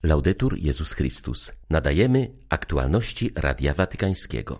Laudetur Jezus Chrystus. Nadajemy aktualności Radia Watykańskiego.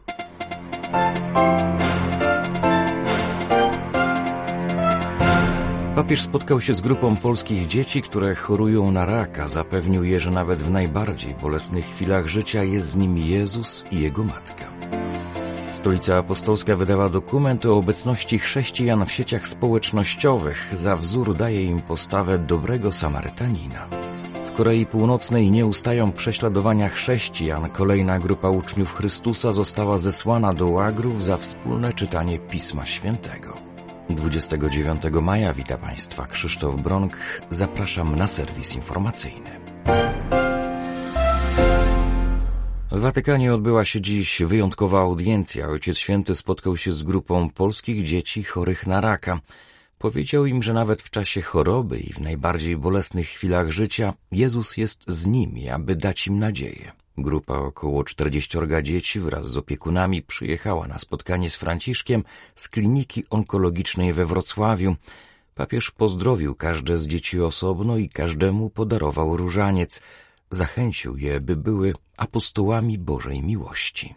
Papież spotkał się z grupą polskich dzieci, które chorują na raka. Zapewnił je, że nawet w najbardziej bolesnych chwilach życia jest z nimi Jezus i Jego Matka. Stolica Apostolska wydała dokument o obecności chrześcijan w sieciach społecznościowych. Za wzór daje im postawę dobrego Samarytanina. W Korei Północnej nie ustają prześladowania chrześcijan. Kolejna grupa uczniów Chrystusa została zesłana do łagrów za wspólne czytanie Pisma Świętego. 29 maja wita Państwa Krzysztof Bronk. Zapraszam na serwis informacyjny. W Watykanie odbyła się dziś wyjątkowa audiencja. Ojciec Święty spotkał się z grupą polskich dzieci chorych na raka. Powiedział im, że nawet w czasie choroby i w najbardziej bolesnych chwilach życia Jezus jest z nimi, aby dać im nadzieję. Grupa około 40 dzieci wraz z opiekunami przyjechała na spotkanie z Franciszkiem z kliniki onkologicznej we Wrocławiu. Papież pozdrowił każde z dzieci osobno i każdemu podarował różaniec. Zachęcił je, by były apostołami Bożej miłości.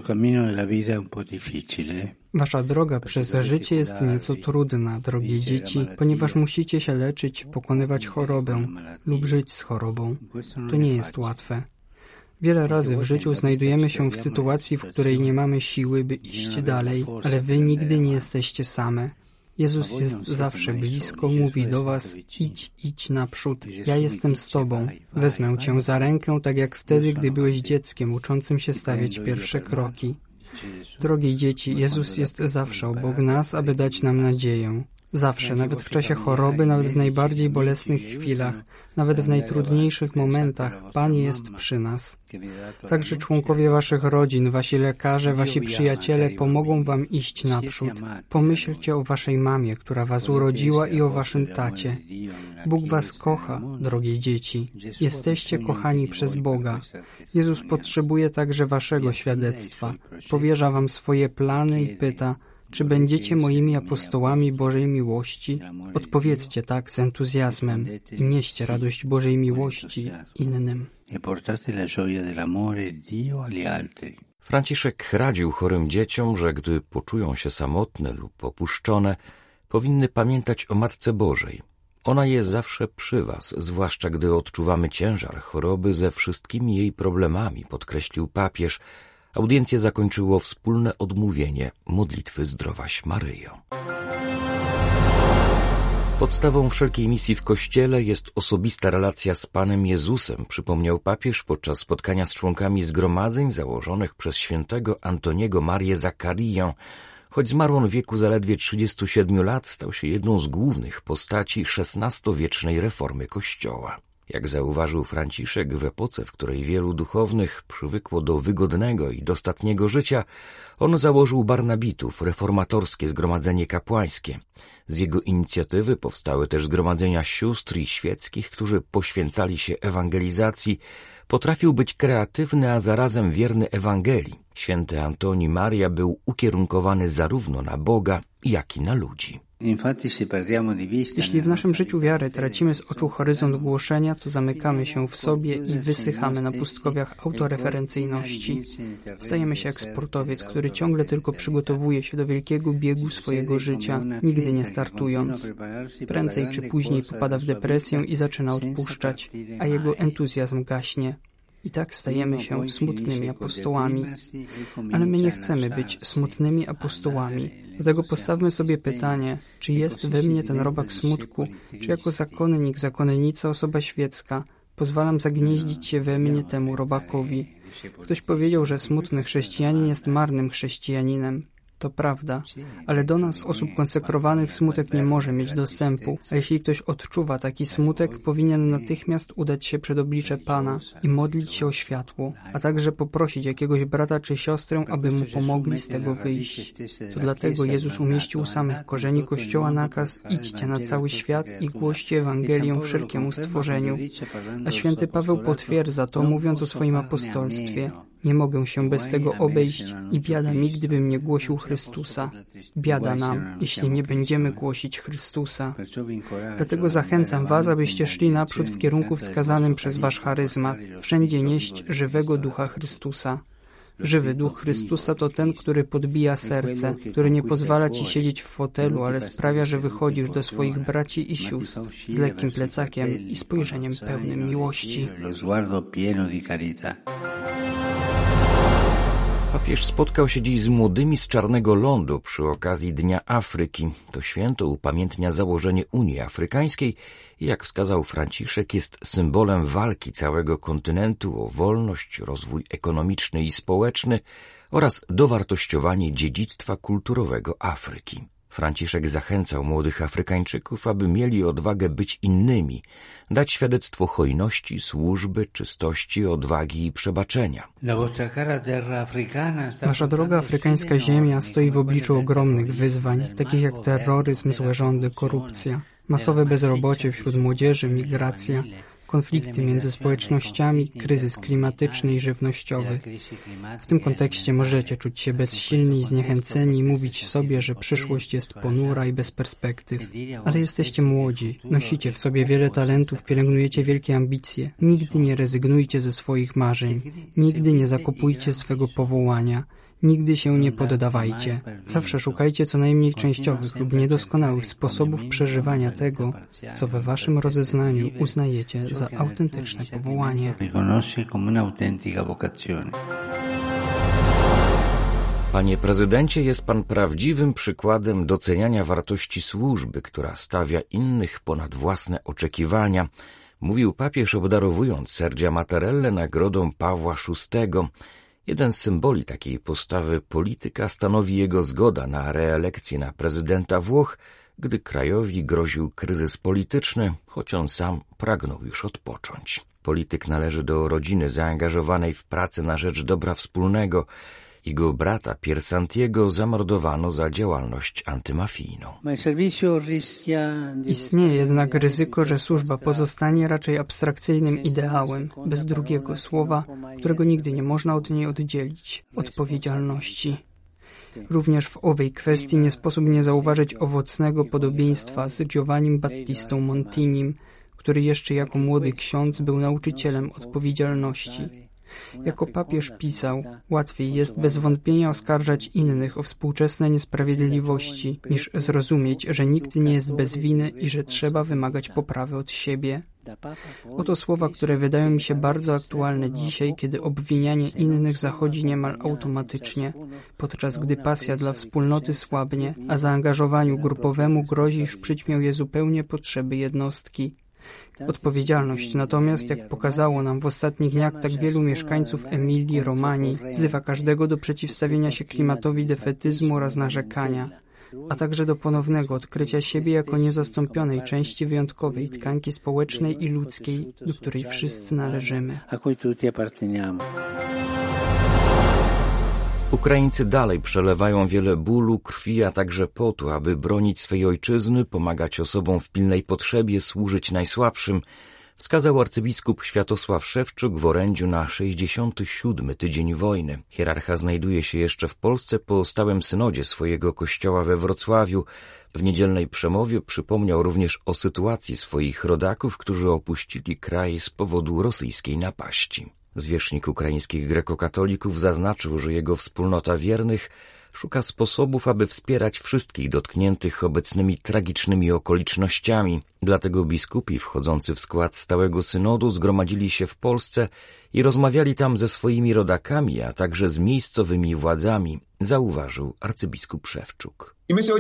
Wasza droga przez życie jest nieco trudna, drogie dzieci, ponieważ musicie się leczyć, pokonywać chorobę lub żyć z chorobą. To nie jest łatwe. Wiele razy w życiu znajdujemy się w sytuacji, w której nie mamy siły, by iść dalej, ale wy nigdy nie jesteście same. Jezus jest zawsze blisko, mówi do was: idź naprzód, ja jestem z tobą. Wezmę cię za rękę, tak jak wtedy, gdy byłeś dzieckiem, uczącym się stawiać pierwsze kroki. Drogie dzieci, Jezus jest zawsze obok nas, aby dać nam nadzieję. Zawsze, nawet w czasie choroby, nawet w najbardziej bolesnych chwilach, nawet w najtrudniejszych momentach, Pan jest przy nas. Także członkowie waszych rodzin, wasi lekarze, wasi przyjaciele pomogą wam iść naprzód. Pomyślcie o waszej mamie, która was urodziła, i o waszym tacie. Bóg was kocha, drogie dzieci. Jesteście kochani przez Boga. Jezus potrzebuje także waszego świadectwa. Powierza wam swoje plany i pyta: czy będziecie moimi apostołami Bożej miłości? Odpowiedzcie tak z entuzjazmem i nieście radość Bożej miłości innym. Franciszek radził chorym dzieciom, że gdy poczują się samotne lub opuszczone, powinny pamiętać o Matce Bożej. Ona jest zawsze przy was, zwłaszcza gdy odczuwamy ciężar choroby ze wszystkimi jej problemami, podkreślił papież. Audiencję zakończyło wspólne odmówienie modlitwy Zdrowaś Maryjo. Podstawą wszelkiej misji w Kościele jest osobista relacja z Panem Jezusem, przypomniał papież podczas spotkania z członkami zgromadzeń założonych przez świętego Antoniego Marię Zakkariję. Choć zmarł on w wieku zaledwie 37 lat, stał się jedną z głównych postaci XVI-wiecznej reformy Kościoła. Jak zauważył Franciszek, w epoce, w której wielu duchownych przywykło do wygodnego i dostatniego życia, on założył Barnabitów, reformatorskie zgromadzenie kapłańskie. Z jego inicjatywy powstały też zgromadzenia sióstr i świeckich, którzy poświęcali się ewangelizacji. Potrafił być kreatywny, a zarazem wierny Ewangelii. Święty Antoni Maria był ukierunkowany zarówno na Boga, jak i na ludzi. Jeśli w naszym życiu wiary tracimy z oczu horyzont głoszenia, to zamykamy się w sobie i wysychamy na pustkowiach autoreferencyjności. Stajemy się jak sportowiec, który ciągle tylko przygotowuje się do wielkiego biegu swojego życia, nigdy nie startując. Prędzej czy później popada w depresję i zaczyna odpuszczać, a jego entuzjazm gaśnie. I tak stajemy się smutnymi apostołami. Ale my nie chcemy być smutnymi apostołami. Dlatego postawmy sobie pytanie, czy jest we mnie ten robak smutku, czy jako zakonnik, zakonnica, osoba świecka pozwalam zagnieździć się we mnie temu robakowi. Ktoś powiedział, że smutny chrześcijanin jest marnym chrześcijaninem. To prawda, ale do nas, osób konsekrowanych, smutek nie może mieć dostępu, a jeśli ktoś odczuwa taki smutek, powinien natychmiast udać się przed oblicze Pana i modlić się o światło, a także poprosić jakiegoś brata czy siostrę, aby mu pomogli z tego wyjść. To dlatego Jezus umieścił u samych korzeni Kościoła nakaz: idźcie na cały świat i głoście Ewangelię wszelkiemu stworzeniu. A święty Paweł potwierdza to, mówiąc o swoim apostolstwie. Nie mogę się bez tego obejść i biada mi, gdybym nie głosił Chrystusa. Biada nam, jeśli nie będziemy głosić Chrystusa. Dlatego zachęcam was, abyście szli naprzód w kierunku wskazanym przez wasz charyzmat, wszędzie nieść żywego Ducha Chrystusa. Żywy Duch Chrystusa to ten, który podbija serce, który nie pozwala ci siedzieć w fotelu, ale sprawia, że wychodzisz do swoich braci i sióstr z lekkim plecakiem i spojrzeniem pełnym miłości. Papież spotkał się dziś z młodymi z Czarnego Lądu przy okazji Dnia Afryki. To święto upamiętnia założenie Unii Afrykańskiej i, jak wskazał Franciszek, jest symbolem walki całego kontynentu o wolność, rozwój ekonomiczny i społeczny oraz dowartościowanie dziedzictwa kulturowego Afryki. Franciszek zachęcał młodych Afrykańczyków, aby mieli odwagę być innymi, dać świadectwo hojności, służby, czystości, odwagi i przebaczenia. Wasza droga afrykańska ziemia stoi w obliczu ogromnych wyzwań, takich jak terroryzm, złe rządy, korupcja, masowe bezrobocie wśród młodzieży, migracja, konflikty między społecznościami, kryzys klimatyczny i żywnościowy. W tym kontekście możecie czuć się bezsilni i zniechęceni i mówić sobie, że przyszłość jest ponura i bez perspektyw. Ale jesteście młodzi, nosicie w sobie wiele talentów, pielęgnujecie wielkie ambicje. Nigdy nie rezygnujcie ze swoich marzeń. Nigdy nie zakopujcie swego powołania. Nigdy się nie poddawajcie. Zawsze szukajcie co najmniej częściowych lub niedoskonałych sposobów przeżywania tego, co we waszym rozeznaniu uznajecie za autentyczne powołanie. Panie prezydencie, jest pan prawdziwym przykładem doceniania wartości służby, która stawia innych ponad własne oczekiwania, mówił papież, obdarowując Sergia Mattarellę nagrodą Pawła VI. Jeden z symboli takiej postawy polityka stanowi jego zgoda na reelekcję na prezydenta Włoch, gdy krajowi groził kryzys polityczny, choć on sam pragnął już odpocząć. Polityk należy do rodziny zaangażowanej w pracę na rzecz dobra wspólnego. Jego brata Pier Santiego zamordowano za działalność antymafijną. Istnieje jednak ryzyko, że służba pozostanie raczej abstrakcyjnym ideałem, bez drugiego słowa, którego nigdy nie można od niej oddzielić – odpowiedzialności. Również w owej kwestii nie sposób nie zauważyć owocnego podobieństwa z Giovannim Battistą Montinim, który jeszcze jako młody ksiądz był nauczycielem odpowiedzialności. Jako papież pisał, łatwiej jest bez wątpienia oskarżać innych o współczesne niesprawiedliwości, niż zrozumieć, że nikt nie jest bez winy i że trzeba wymagać poprawy od siebie. Oto słowa, które wydają mi się bardzo aktualne dzisiaj, kiedy obwinianie innych zachodzi niemal automatycznie, podczas gdy pasja dla wspólnoty słabnie, a zaangażowaniu grupowemu grozi, iż przyćmią je zupełnie potrzeby jednostki. Odpowiedzialność natomiast, jak pokazało nam w ostatnich dniach tak wielu mieszkańców Emilii Romanii, wzywa każdego do przeciwstawienia się klimatowi defetyzmu oraz narzekania, a także do ponownego odkrycia siebie jako niezastąpionej części wyjątkowej tkanki społecznej i ludzkiej, do której wszyscy należymy. Ukraińcy dalej przelewają wiele bólu, krwi, a także potu, aby bronić swej ojczyzny, pomagać osobom w pilnej potrzebie, służyć najsłabszym, wskazał arcybiskup Światosław Szewczuk w orędziu na 67. tydzień wojny. Hierarcha znajduje się jeszcze w Polsce po stałym synodzie swojego kościoła we Wrocławiu. W niedzielnej przemowie przypomniał również o sytuacji swoich rodaków, którzy opuścili kraj z powodu rosyjskiej napaści. Zwierzchnik ukraińskich grekokatolików zaznaczył, że jego wspólnota wiernych szuka sposobów, aby wspierać wszystkich dotkniętych obecnymi tragicznymi okolicznościami. Dlatego biskupi wchodzący w skład stałego synodu zgromadzili się w Polsce i rozmawiali tam ze swoimi rodakami, a także z miejscowymi władzami, zauważył arcybiskup Szewczuk.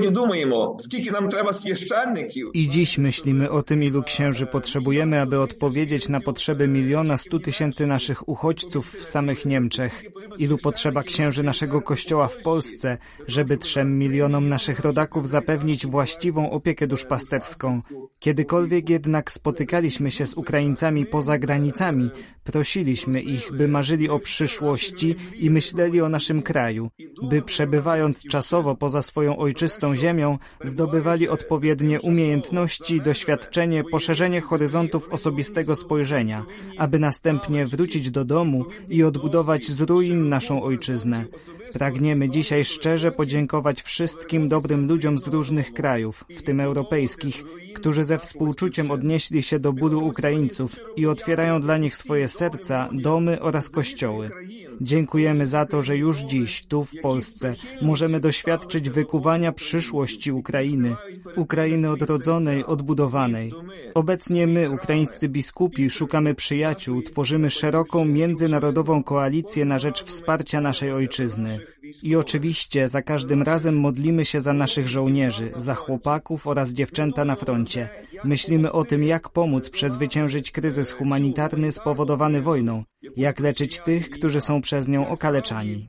I dziś myślimy o tym, ilu księży potrzebujemy, aby odpowiedzieć na potrzeby 1 100 000 naszych uchodźców w samych Niemczech. Ilu potrzeba księży naszego Kościoła w Polsce, żeby 3 milionom naszych rodaków zapewnić właściwą opiekę duszpasterską. Kiedykolwiek jednak spotykaliśmy się z Ukraińcami poza granicami, prosiliśmy Nauczyliśmy ich, by marzyli o przyszłości i myśleli o naszym kraju, by przebywając czasowo poza swoją ojczystą ziemią, zdobywali odpowiednie umiejętności, doświadczenie, poszerzenie horyzontów osobistego spojrzenia, aby następnie wrócić do domu i odbudować z ruin naszą ojczyznę. Pragniemy dzisiaj szczerze podziękować wszystkim dobrym ludziom z różnych krajów, w tym europejskich, którzy ze współczuciem odnieśli się do bólu Ukraińców i otwierają dla nich swoje serca, domy oraz kościoły. Dziękujemy za to, że już dziś, tu w Polsce, możemy doświadczyć wykuwania przyszłości Ukrainy, Ukrainy odrodzonej, odbudowanej. Obecnie my, ukraińscy biskupi, szukamy przyjaciół, tworzymy szeroką międzynarodową koalicję na rzecz wsparcia naszej ojczyzny. I oczywiście za każdym razem modlimy się za naszych żołnierzy, za chłopaków oraz dziewczęta na froncie. Myślimy o tym, jak pomóc przezwyciężyć kryzys humanitarny spowodowany wojną, jak leczyć tych, którzy są przez nią okaleczani.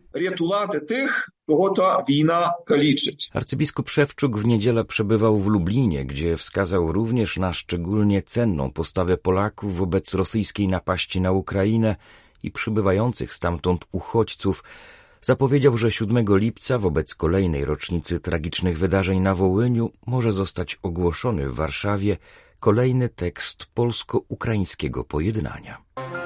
Arcybiskup Szewczuk w niedzielę przebywał w Lublinie, gdzie wskazał również na szczególnie cenną postawę Polaków wobec rosyjskiej napaści na Ukrainę i przybywających stamtąd uchodźców. Zapowiedział, że 7 lipca wobec kolejnej rocznicy tragicznych wydarzeń na Wołyniu może zostać ogłoszony w Warszawie kolejny tekst polsko-ukraińskiego pojednania.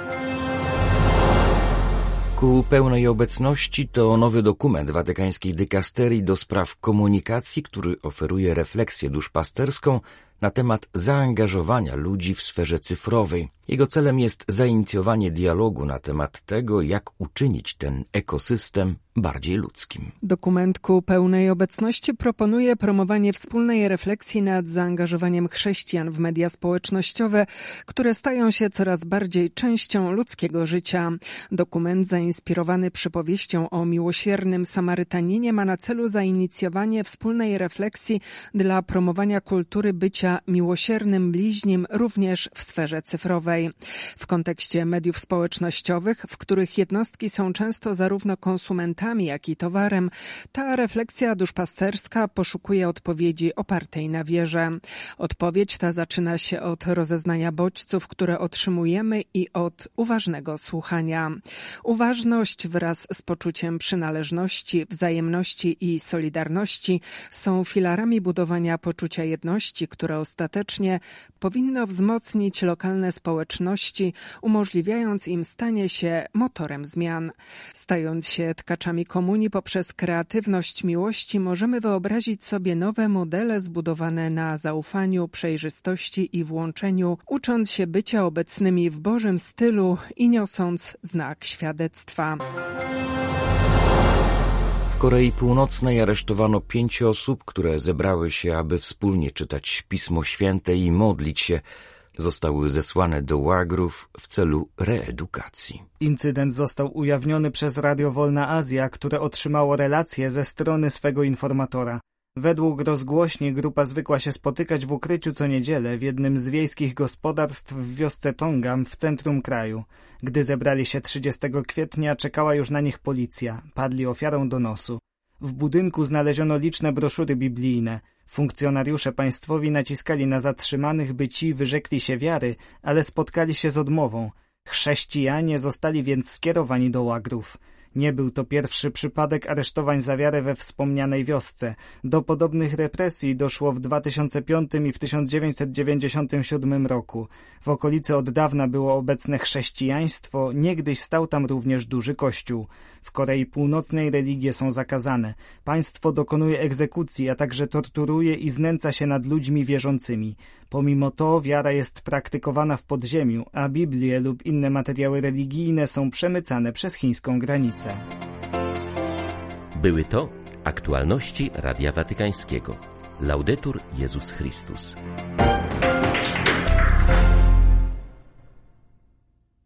Ku pełnej obecności to nowy dokument watykańskiej dykasterii do spraw komunikacji, który oferuje refleksję duszpasterską na temat zaangażowania ludzi w sferze cyfrowej. Jego celem jest zainicjowanie dialogu na temat tego, jak uczynić ten ekosystem bardziej ludzkim. Dokument ku pełnej obecności proponuje promowanie wspólnej refleksji nad zaangażowaniem chrześcijan w media społecznościowe, które stają się coraz bardziej częścią ludzkiego życia. Dokument zainspirowany przypowieścią o miłosiernym Samarytaninie ma na celu zainicjowanie wspólnej refleksji dla promowania kultury bycia miłosiernym bliźnim również w sferze cyfrowej. W kontekście mediów społecznościowych, w których jednostki są często zarówno konsumentami, jak i towarem, ta refleksja duszpasterska poszukuje odpowiedzi opartej na wierze. Odpowiedź ta zaczyna się od rozeznania bodźców, które otrzymujemy i od uważnego słuchania. Uważność wraz z poczuciem przynależności, wzajemności i solidarności są filarami budowania poczucia jedności, które ostatecznie powinno wzmocnić lokalne społeczności, umożliwiając im stanie się motorem zmian. Stając się tkaczami komunii poprzez kreatywność miłości, możemy wyobrazić sobie nowe modele zbudowane na zaufaniu, przejrzystości i włączeniu, ucząc się bycia obecnymi w Bożym stylu i niosąc znak świadectwa. W Korei Północnej aresztowano 5 osób, które zebrały się, aby wspólnie czytać Pismo Święte i modlić się. Zostały zesłane do łagrów w celu reedukacji. Incydent został ujawniony przez Radio Wolna Azja, które otrzymało relację ze strony swego informatora. Według rozgłośni grupa zwykła się spotykać w ukryciu co niedzielę w jednym z wiejskich gospodarstw w wiosce Tongam w centrum kraju. Gdy zebrali się 30 kwietnia, czekała już na nich policja. Padli ofiarą donosu. W budynku znaleziono liczne broszury biblijne. Funkcjonariusze państwowi naciskali na zatrzymanych, by ci wyrzekli się wiary, ale spotkali się z odmową. Chrześcijanie zostali więc skierowani do łagrów. Nie był to pierwszy przypadek aresztowań za wiarę we wspomnianej wiosce. Do podobnych represji doszło w 2005 i w 1997 roku. W okolicy od dawna było obecne chrześcijaństwo, niegdyś stał tam również duży kościół. W Korei Północnej religie są zakazane. Państwo dokonuje egzekucji, a także torturuje i znęca się nad ludźmi wierzącymi. Pomimo to wiara jest praktykowana w podziemiu, a Biblie lub inne materiały religijne są przemycane przez chińską granicę. Były to aktualności Radia Watykańskiego. Laudetur Jezus Chrystus.